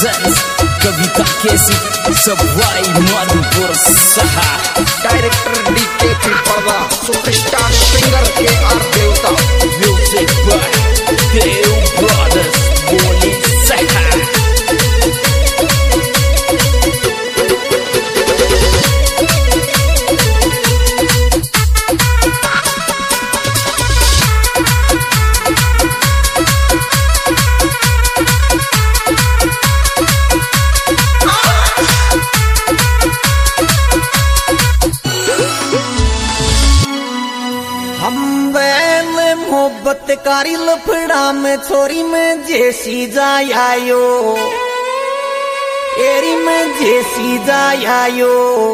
Presents कविता कैसी सब भाई माधुपुर सहा director DK Pipra superstar singer K R Devta music by Dev brothers बोली सहा मोहब्बत कारी लफड़ा में छोरी में जैसी जायो एरी में जैसी जायो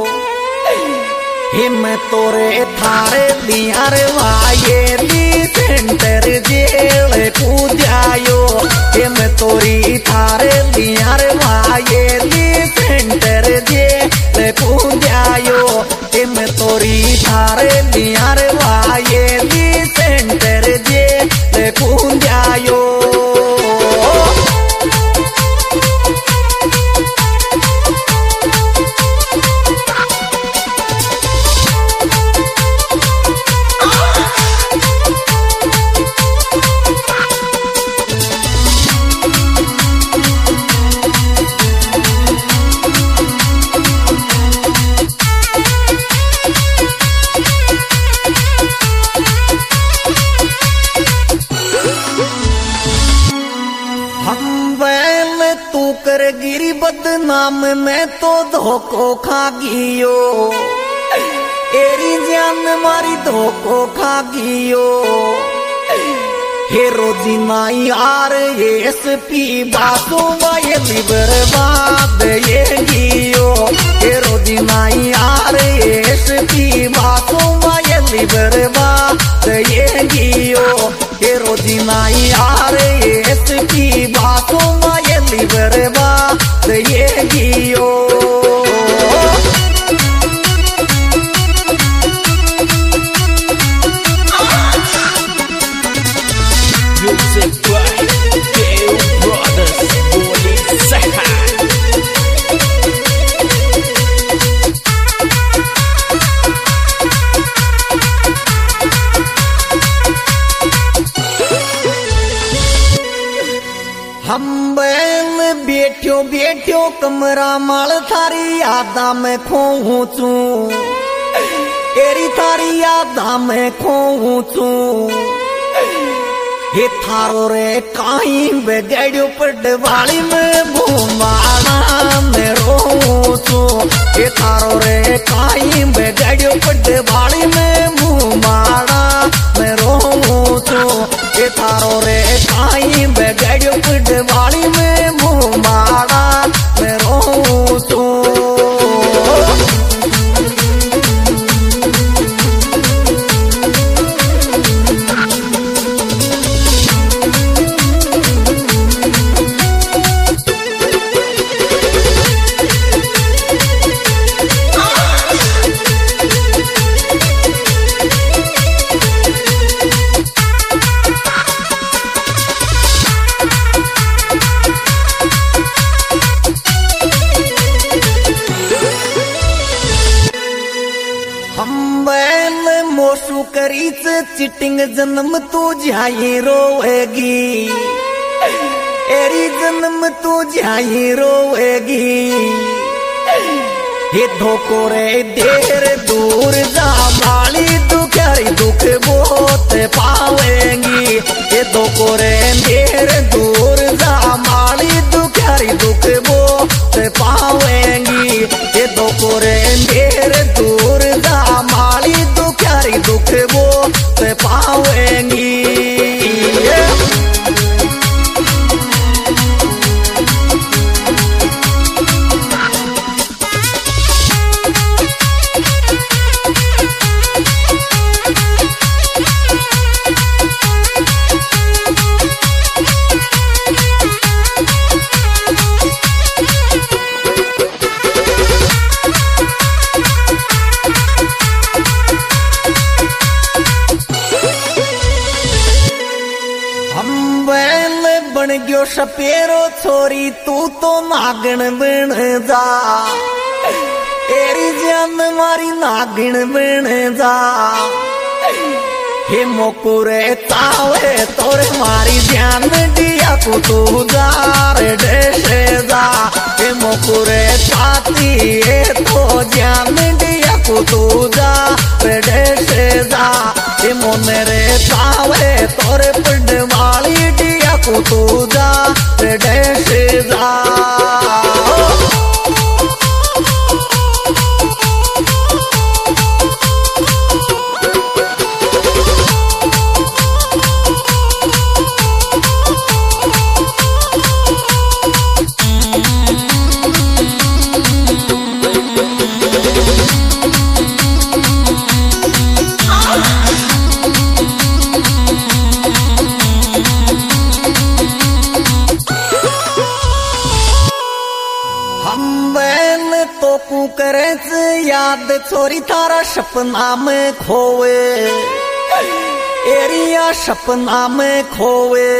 हे मैं तोरे थारे लियार वाये सेंटर जेल कूदायो हे मैं तोरी थारे लियार वाये सेंटर जेल कूदायो हे मैं तोरी थारे लियार वाये सेंटर जेल कूदायो कर गिरी बदनाम में तो धोखो खा गियो एरी जान मारी धोखो खा गियो हे रोजी माई आर एस पी बातों वाये बर्बाद ये गियो हे रोजी माई आर एस पी बातों वाये बर्बाद ये गियो हे रोजी माई आर एस पी बातों वाये बर्बाद ये गियो म्यूजिक बाय देव ब्रदर्स बोली सहा हम बैठो बैठो कमरा माल थारी यादा में खोचू एरी थारी यादा में खोचू हे थारो रे काई बेगड़ो पडवाली में भूमाना में रोचू हे थारो रे काई बेगड़ो पडवाली में भूमाना में रोचू हे थारो रे काई बेगड़ो पडवाली में भूमाना में रोचू मोसू करीच चिटिंग जन्म तू जाई रोएगी एरी जन्म तू जाई रोएगी हे धोको रे देर दूर जा माली दुखरी दुख बहुत पावेंगी हे धोको रे देर दूर जा माली दुखरी दुख बहुत पावेंगी हे धोको रे देर दूर जा माली दुखरी दुख बहुत पावेंगी बन गयो सपेरो ओ छोरी तू तो नागण बन जा, तेरी जान मारी नागिन बन जा। हे मोकुरे तावे तोरे मारी जान दिया को तू जा रे देशे जा। हे मोकुरे ताती ये तो जान दिया को तू जा रे देशे जा। हे मोने रे तावे तोरे पिंड वाली दिया को तू जा रे देशे जा। तो कु करे याद छोरी थारा सपना में खोवे, एरिया सपना में खोवे।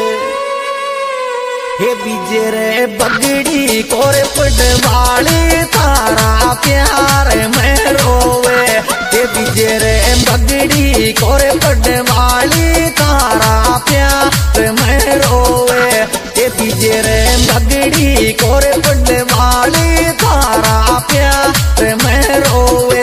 हे बीजे रे बगड़ी कोरे पडवाली थारा प्यार में रोवे। हे बीजे रे बगड़ी कोरे पडवाली थारा प्यार में रोवे। हे बीजे रे बगड़ी कोरे पडवाली थारा प्यार में रोवे।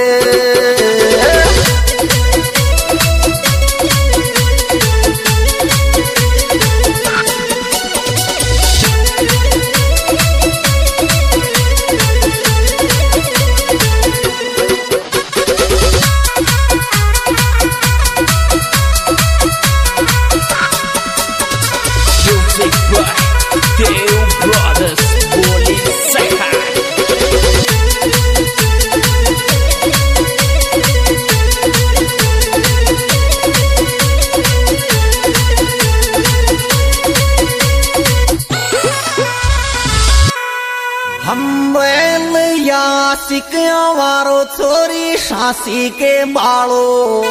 सिकवारो छोरी सासी के बालो,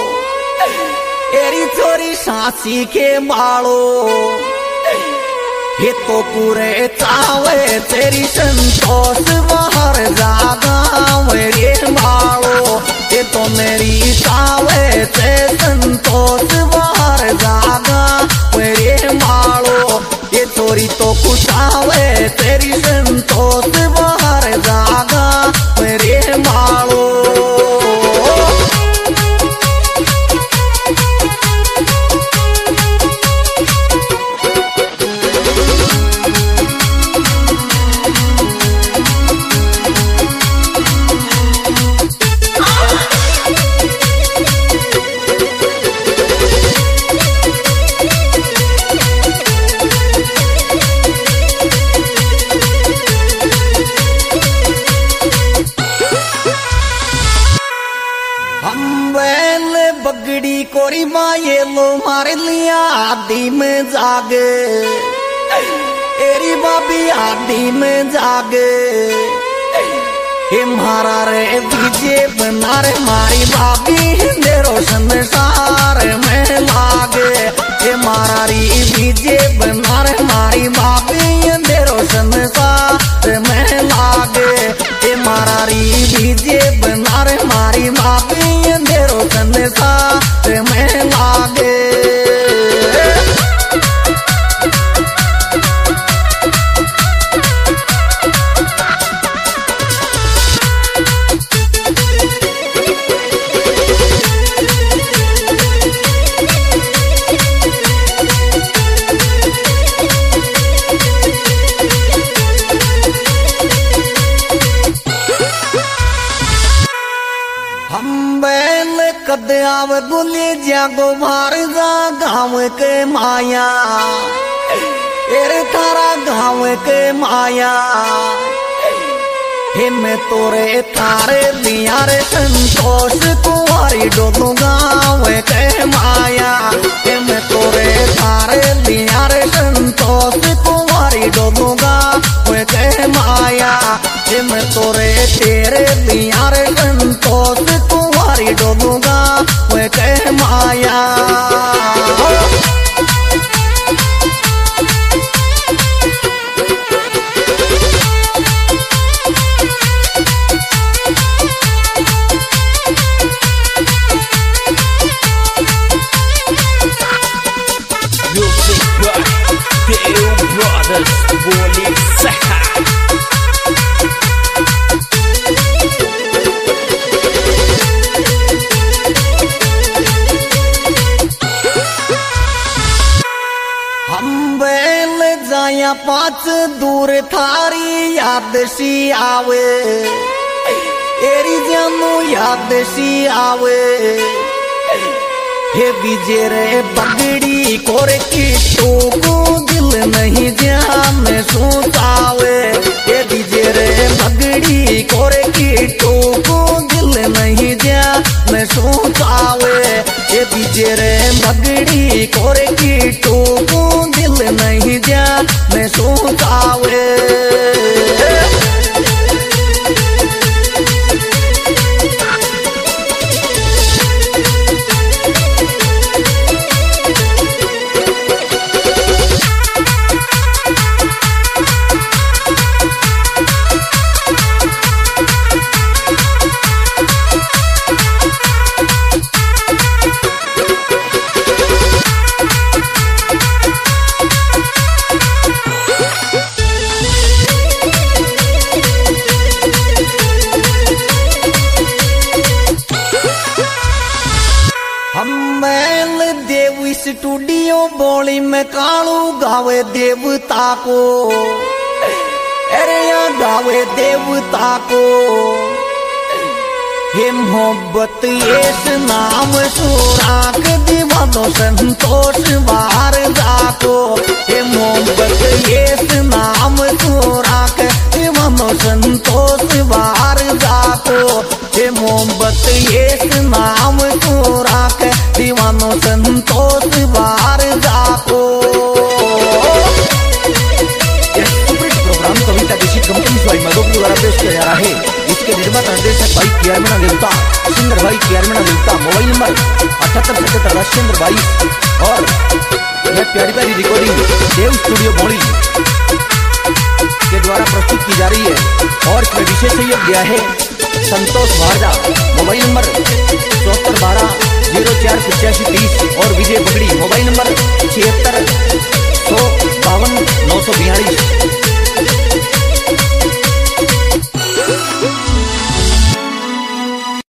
एरी छोरी सासी के बालो। ये तो पूरे चावे तेरी संतोष बाहर जागा मेरे बालो। ये तो मेरी चावे ते संतोष बाहर जागा मेरे बालो। ये छोरी तो कुछ आवे तेरी संतोष बाहर जागा मेरे बालो। बगड़ी कोरी माये लो मारे लिया आदि में जागे, एरी बाबी आदि में जागे। हे मारा रे बीजे बना रे मारी बाबी हिंदे रोशन सार में लागे। हे मारा री बीजे बना रे मारी बाबी हिंदे रोशन सार में लागे। हे मारा री बीजे बना रे मारी बाबी हिंदे रोशन सार में लागे। कद आव गुले जागो मार जा गाँव के माया, एरे थारा गाँव के माया। हे मैं तोरे थारे लिया रे संतोष कुंवारी डोलू गाँव के माया। हे मैं तोरे थारे लिया रे संतोष कुंवारी डोलू गाँव के माया। हे मैं तोरे तेरे लिया रे संतोष कुंवारी डोलू गाँव के माया। brothers बोले सहा। हम बेल जाया पाँच दूर थारी याद सी आवे, एरी जानू याद सी आवे। हे विजय रे बगड़ी कोरे की टोको दिल नहीं जान सोचावे। हे विजय रे बगड़ी कोरे की टोको दिल नहीं जान सोचावे। हे विजय रे बगड़ी कोरे की टोको दिल नहीं जान सोचावे। स्टूडियो बोली में कालू गावे देवता को, अरे या गावे देवता को। हे मोहब्बत इस नाम सुराख दीवानो संतोष बाहर जाको। हे मोहब्बत इस नाम सुराख दीवानो संतोष बाहर जाको। हे मोहब्बत इस नाम सुराख दीवानो संतोष बाहर जाको। प्रोग्राम कविता देशी कंपनी स्वाई मधोपुर द्वारा पेश किया जा रहा है। इसके निर्माता निर्देशक भाई केआरमेना देवता, सिंगर भाई केआरमेना देवता। Mobile number 7877 Rajendra 22। और यह प्यारी प्यारी रिकॉर्डिंग देव स्टूडियो मौली के द्वारा प्रस्तुत की जा रही है। और इसमें विशेष सहयोग दिया है संतोष भारजा। Mobile number 7412 048530। और विजय बगड़ी मोबाइल नंबर 76 152 942।